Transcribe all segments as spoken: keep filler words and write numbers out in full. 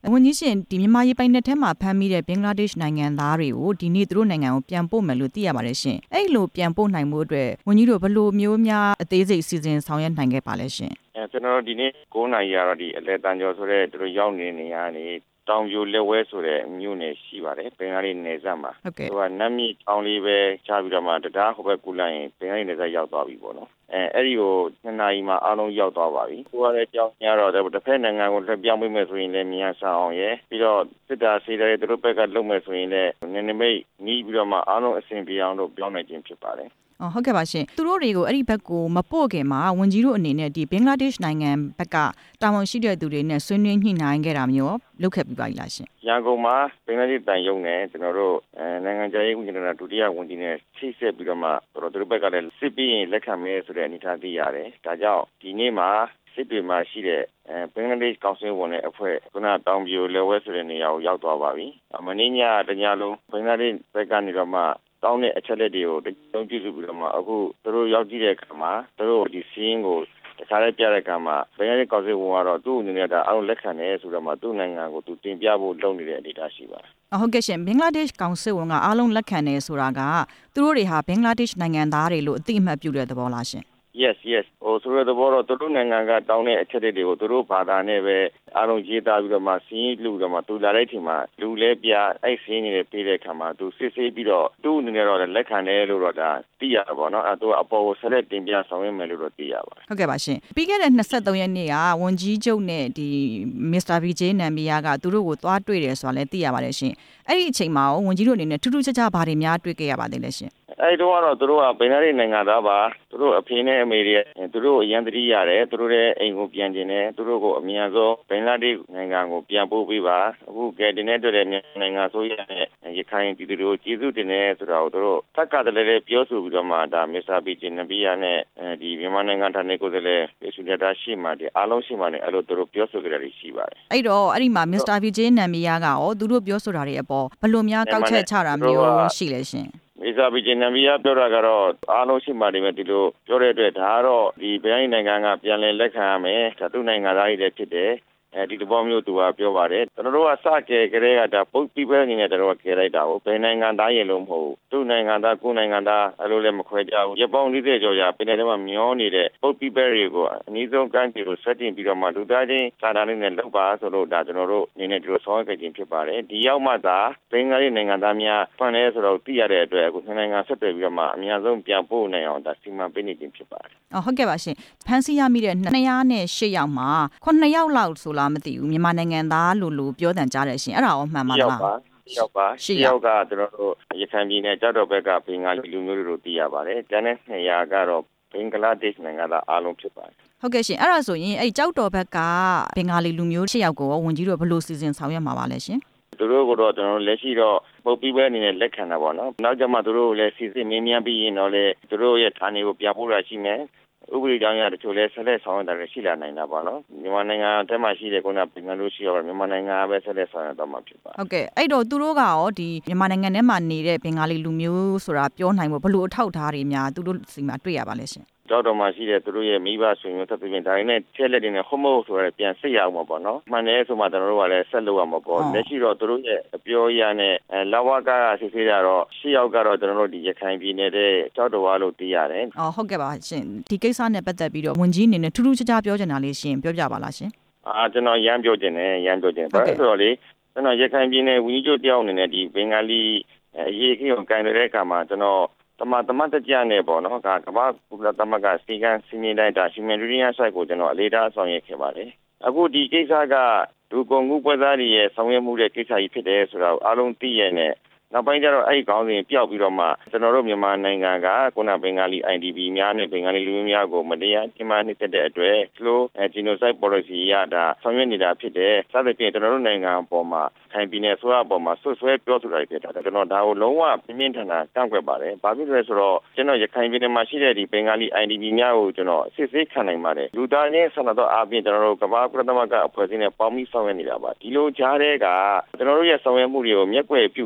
ဝန်ကြီးရှင်ဒီမြန်မာရေးပိုင်းနဲ့ထဲမှာဖမ်းမိတဲ့ဘင်္ဂလားဒေ့ရှ်နိုင်ငံသားတွေကိုဒီနေ့သူတို့နိုင်ငံကိုပြန်ပို့မယ်လို့သိရပါတယ်ရှင်အဲ့လိုပြန်ပို့နိုင်မှုအတွက်ဝန်ကြီးတို့ဘယ်လိုမျိုးများအသေးစိတ်စီစဉ်ဆောင်ရွက်နိုင်ခဲ့ပါလဲရှင်အဲကျွန်တော်ဒီနေ့၉နာရီကတော့ဒီအလဲတန်ကျော်ဆိုတဲ့သူတို့ရောက်နေနေရနေတောင်ပြိုလက်ဝဲဆိုတဲ့မြို့နယ်ရှိပါတယ်ဘင်္ဂလားဒေ့ရှ်နယ်စပ်မှာဟုတ်ကဲ့သူကနတ်မြစ်ချောင်းလေးပဲချပြီးတော့မှတရားဟိုဘက်ကူလိုက်ရင်ဘင်္ဂလားဒေ့ရှ်နယ်စပ်ရောက်သွားပြီပေါ့နော်အဲအဲ့ဒီကိုနှစ်နာရီမှာအားလုံးရောက်သွားပါပြီ။ကိုကလည်းကြောင်းရတော့တစ်ဖက်နိုင်ငံကိုလက်ပြောင်းပေးမယ်ဆိုရင်လည်းမြန်ဆန်အောင်ရယ်ပြီးတော့စစ်တာစီတဲ့သူတို့ဘက်ကလုပ်မယ်ဆိုရင်လည်းနည်းနည်းမိတ်နီးပြီးတော့မှအားလုံးအဆင်ပြေအောင်လို့ပြောင်းနိုင်ခြင်းဖြစ်ပါတယ်။အော်ဟုတ်ကဲ့ပါရှင်။သူတို့တွေကိုအဲ့ဒီဘက်ကိုမပို့ခင်မှာဝန်ကြီးတို့အနေနဲ့ဒီဘင်္ဂလားဒေ့ရှ်နိုင်ငံဘက်ကတာဝန်ရှိတဲ့သူတွေနဲ့ဆွေးနွေးညှိနှိုင်းခဲ့တာမျိုးလုပ်ခဲ့ပြီးပါလားရှင်။ရန်ကုန်မှာဘင်္ဂလားဒေ့ရှ်တန်ယုံနဲ့ကျွန်တော်တို့အဲနိုင်ငံခြားရေးဝန်ကြီးနဲ့ဒုတိယဝန်ကြီးနဲ့ချိတ်ဆက်ပြီးတော့မှသူတို့ဘက်ကလည်းစစ်ပြီးရင်လက်ခံမယ်ဆိုတဲ့အနေအထားသိရတယ်။ဒါကြောင့်ဒီနေ့မှာစစ်တွေမှာရှိတဲ့အဲဘင်္ဂလားဒေ့ရှ်ကောင်စစ်ဝန်ရဲ့အဖွဲ့ခုနတောင်ပြိုလက်ဝဲဆိုတဲ့နေရာကိုရောက်သွားပါပြီ။မင်းညတညလုံးဘင်္ဂလားဒေ့ရှ်ဘက်ကနေတော့မှတောင်းတဲ့အချက်လက်တွေကိုတကြုံပြုစုပြီးတော့မှအခုသူတို့ရောက်ကြည့်တဲ့အခါမှာသူတို့ဒီစီးရင်ကိုတခြားလည်းပြတဲ့အခါမှာဘင်္ဂလားဒေ့ရှ်ကောင်စစ်ဝန်ကတော့သူ့အနေနဲ့ဒါအားလုံးလက်ခံတယ်ဆိုတော့မှသူ့နိုင်ငံကိုသူတင်ပြဖို့လုပ်နေတဲ့အနေအထားရှိပါတယ်။ဟုတ်ကဲ့ရှင်ဘင်္ဂလားဒေ့ရှ်ကောင်စစ်ဝန်ကအားလုံးလက်ခံတယ်ဆိုတာကသူတို့တွေဟာဘင်္ဂလားဒေ့ရှ်နိုင်ငံသားတွေလို့အသိအမှတ်ပြုတဲ့သဘောလားရှင် Yes yes ဟိုဆိုတဲ့ဘောတော့သူတို့နိုင်ငံကတောင်းတဲ့အချက်တွေကိုသူတို့ဘာသာနဲ့ပဲအားလုံးရေးသားပြီးတော့မှစီးရင်လူတော့မှသူလာတဲ့ချိန်မှာလူလဲပြအဲ့စီးနေပေးတဲ့အခါမှာသူစစ်ဆေးပြီးတော့သူ့အနေနဲ့တော့လက်ခံတယ်လို့တော့ဒါသိရပါဘောနော်အဲသူအပေါ်ကိုဆက်လက်တင်ပြဆောင်ရွက်မယ်လို့တော့သိရပါတယ်ဟုတ်ကဲ့ပါရှင်ပြီးခဲ့တဲ့၂၃ရက်နေ့ကဝန်ကြီးချုပ်နဲ့ဒီမစ္စတာဗီဂျေးနမ်ဘီယာကသူတို့ကိုသွားတွေ့တယ်ဆိုတာလည်းသိရပါတယ်ရှင်အဲ့ဒီအချိန်မှာဝန်ကြီးတို့အနေနဲ့ထူးထူးခြားခြားဘာတွေများတွေ့ခဲ့ရပါသေးလဲရှင်အဲ့တော့ကတော့သူတို့ကဘင်္ဂလားဒေ့ရှ်နိုင်ငံသားပါသူတို့အဖေနဲ့အမေတွေသူတို့အရန်တတိရတယ်သူတို့ရဲ့အိမ်ကိုပြန်တင်တယ်သူတို့ကိုအမြန်ဆုံးဘင်္ဂလားဒေ့ရှ်နိုင်ငံကိုပြန်ပို့ပေးပါအခုကဲတင်တဲ့တွေ့တဲ့နိုင်ငံဆိုရတဲ့ရခိုင်ပြည်သူတို့ကျေးဇူးတင်တယ်ဆိုတာကိုသူတို့သက်ကတည်းကပြောဆိုပြီးတော့မှဒါမစ္စတာဘီဂျီနဘီယာနဲ့ဒီမြန်မာနိုင်ငံဌာနေကိုယ်စားလှယ်ပြည်သူ့တပ်ရှိမှဒီအားလုံးရှိမှလည်းအဲ့လိုသူတို့ပြောဆိုကြတာရှိပါတယ်အဲ့တော့အဲ့ဒီမှာမစ္စတာဗီဂျေးနမ်ဘီယာကရောသူတို့ပြောဆိုတာတွေအပေါ်ဘယ်လိုများကောက်ချက်ချတာမျိုးရှိလဲရှင်မိစားပြီးနမီယာပြောတာကတော့အားလုံးရှိမှဒီမဲ့ဒီလိုပြောတဲ့အတွက်ဒါကတော့ဒီဘယ်နိုင်ငံကပြန်လည်လက်ခံရမယ်ဒါသူ့နိုင်ငံသားတွေလည်းဖြစ်တယ်အဲဒီတဘောမျိုးသူကပြောပါတယ်ကျွန်တော်တို့ကစကြဲကလေးကဒါပုတ်ပြီးပဲအနေနဲ့ကျွန်တော်ကကြဲလိုက်တာကိုဘယ်နိုင်ငံသားရင်လို့မဟုတ်သူ့နိုင်ငံသားကိုယ်နိုင်ငံသားအဲ့လိုလည်းမခွဲကြဘူးရပောင်း၄၀ကျော်ကြာပြည်နယ်ထဲမှာမျောနေတဲ့ပုတ်ပြီးပဲတွေကိုအနည်းဆုံးကမ်းခြေကိုဆက်တင်ပြီးတော့မှလူသားချင်းစာသားလေးနဲ့လောက်ပါဆိုလို့ဒါကျွန်တော်တို့အနေနဲ့ဒီလိုဆောင်ရွက်ကြခြင်းဖြစ်ပါတယ်ဒီရောက်မှသာဘင်္ဂလားဒေ့ရှ်နိုင်ငံသားများဖန်လဲဆိုတော့သိရတဲ့အတွက်အခုနိုင်ငံဆက်သွယ်ပြီးတော့မှအများဆုံးပြန်ပို့နိုင်အောင်ဒါစီမံပေးနေခြင်းဖြစ်ပါတယ်အော်ဟုတ်ကဲ့ပါရှင်ဖန်စီရမိတဲ့၂၀၈ယောက်မှာခုနှစ်ယောက်လောက်ဆိုလားမသိဘူးမြန်မာနိုင်ငံသားလို့လို့ပြောတန်ကြားတယ်ရှင်အဲ့ဒါရောမှန်ပါလားရောက်ပါရောက်ပါရှစ်ယောက်ကကျွန်တော်တို့ရခိုင်ပြည်နယ်ကြောက်တော်ဘက်ကဘင်္ဂါလီလူမျိုးတွေလို့သိရပါတယ်ကျန်တဲ့၂ရာကတော့ဘင်္ဂလားဒေ့ရှ်နိုင်ငံသားအားလုံးဖြစ်ပါတယ်ဟုတ်ကဲ့ရှင်အဲ့ဒါဆိုရင်အဲ့ကြောက်တော်ဘက်ကဘင်္ဂါလီလူမျိုးရှစ်ယောက်ကိုဝန်ကြီးတို့ဘယ်လိုစီစဉ်ဆောင်ရွက်မှာပါလဲရှင်သူတို့ကတော့ကျွန်တော်လက်ရှိတော့ပုတ်ပြီးပဲအနေနဲ့လက်ခံတာပေါ့နော်နောက်ကျမှသူတို့လည်းစီစစ်မင်းများပြီးရင်တော့လေသူတို့ရဲ့ဌာနေကိုပြန်ပို့ရရှိမယ်ဥပဒေကြောင့်ရတချို့လဲဆက်လက်ဆောင်ရွက်တာလည်းရှိလာနိုင်တာပေါ့နော်မြန်မာနိုင်ငံထဲမှာရှိတဲ့ကုန်းကဘင်္ဂလားဒေ့ရှ်ရောမြန်မာနိုင်ငံပဲဆက်လက်ဆောင်ရွက်တော့မှာဖြစ်ပါဟုတ်ကဲ့အဲ့တော့သူတို့ကရောဒီမြန်မာနိုင်ငံထဲမှာနေတဲ့ဘင်္ဂါလီလူမျိုးဆိုတာပြောနိုင်ဖို့ဘယ်လိုအထောက်အထားတွေများသူတို့စီမှာတွေ့ရပါလဲရှင်ကြောက်တော်မှာရှိတဲ့သူတို့ရဲ့မိဘဆွေမျိုးသက်ပြင်ဒါရင်းနဲ့ချက်လက်တွေနဲ့ဟုတ်မဟုတ်ဆိုရပြန်စစ်ရအောင်မှာပေါ့နော်မှန်တယ်ဆိုမှကျွန်တော်တို့ကလည်းဆက်လုပ်ရမှာပေါ့လက်ရှိတော့သူတို့ရဲ့အပြောရနဲ့လာဝကကစစ်ဆေးတာတော့ရှစ်ယောက်ကတော့ကျွန်တော်တို့ဒီရခိုင်ပြည်နယ်တဲ့ကြောက်တော်ဝါလို့သိရတယ်အော်ဟုတ်ကဲ့ပါရှင်ဒီကိစ္စနဲ့ပတ်သက်ပြီးတော့ဝန်ကြီးအနေနဲ့ထူးထူးခြားခြားပြောချင်တာလေးရှင်ပြောပြပါလားရှင်အာကျွန်တော်ရမ်းပြောချင်တယ်ရမ်းပြောချင်တယ်ဘာလို့ဆိုတော့လေကျွန်တော်ရခိုင်ပြည်နယ်ဝန်ကြီးချုပ်တယောက်အနေနဲ့ဒီဘင်္ဂါလီအရေးကြီးကိုကန်တဲ့အခါမှာကျွန်တော်တမတမတကြနဲ့ပေါ့နော်ကကမ္ဘာကုလသမဂ္ဂစီကံစီမင်းတိုင်းဒါ humanitarian site ကိုကျွန်တော်အလေးထားဆောင်ရွက်ခဲ့ပါတယ်အခုဒီကိစ္စကဒုကုန်ကူပွဲသားတွေရဲ့ဆောင်ရွက်မှုတဲ့ကိစ္စကြီးဖြစ်တယ်ဆိုတော့အားလုံးသိရတဲ့နောက်ပိုင်းကျတော့အဲ့ဒီခေါင်းစဉ်ပျောက်ပြီးတော့မှကျွန်တော်တို့မြန်မာနိုင်ငံကခုနဘင်္ဂါလီ အိုင် ဒီ ပီ များနဲ့ဘင်္ဂါလီလူမျိုးများကိုမတရားကျင်းပနှိပ်စက်တဲ့အတွက် slow genocide policy ရတာဆောင်ရွက်နေတာဖြစ်တယ်စသဖြင့်ကျွန်တော်တို့နိုင်ငံအပေါ်မှာခိုင်ပြည်နယ်ဆိုအပေါ်မှာဆွဆွဲပြောဆိုတာဖြစ်တာကျွန်တော်ဒါကိုလုံးဝပြင်းပြင်းထန်ထန်ကန့်ကွက်ပါတယ်ဘာဖြစ်လဲဆိုတော့ကျွန်တော်ရခိုင်ပြည်နယ်မှာရှိတဲ့ဒီဘင်္ဂါလီ အိုင် ဒီ ပီ များကိုကျွန်တော်စစ်ဆေးခံနိုင်ပါတယ်လူသားချင်းဆန္ဒတော့အပြင်ကျွန်တော်တို့ကမ္ဘာကုလသမဂ္ဂအဖွဲ့အစည်းနဲ့ပေါင်းပြီးဆောင်ရွက်နေတာပါဒီလိုကြားတဲ့ကကျွန်တော်တို့ရဲ့ဆောင်ရွက်မှုတွေကိုမျက်ကွယ်ပြုပြီးတော့မှ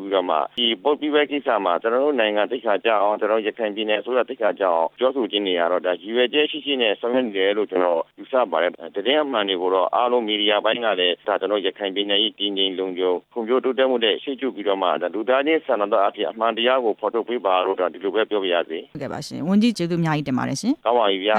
ဒီပေါ်ပြပဲကိစ္စမှာကျွန်တော်တို့နိုင်ငံတိတ်ခါကြအောင်ကျွန်တော်ရခိုင်ပြည်နယ်အစိုးရတိတ်ခါကြအောင်ပြောဆိုခြင်းတွေကတော့ဒါရည်ရွယ်ချက်ရှိရှိနဲ့ဆောင်ရွက်နေတယ်လို့ကျွန်တော်ယူဆပါတယ်တကယ်အမှန်တွေကိုတော့အားလုံးမီဒီယာပိုင်းကလည်းဒါကျွန်တော်ရခိုင်ပြည်နယ်ကြီးတည်ငြိမ်လုံခြုံဖွံ့ဖြိုးတိုးတက်မှုတဲ့ရှေ့ကျပြီးတော့မှဒါလူသားချင်းဆန္ဒတော်အဖြစ်အမှန်တရားကိုဖော်ထုတ်ပေးပါလို့တော့ဒီလိုပဲပြောပြရစီဟုတ်ကဲ့ပါရှင်ဝန်ကြီးကျေးဇူးအများကြီးတင်ပါတယ်ရှင်ကောင်းပါပြီဗျာ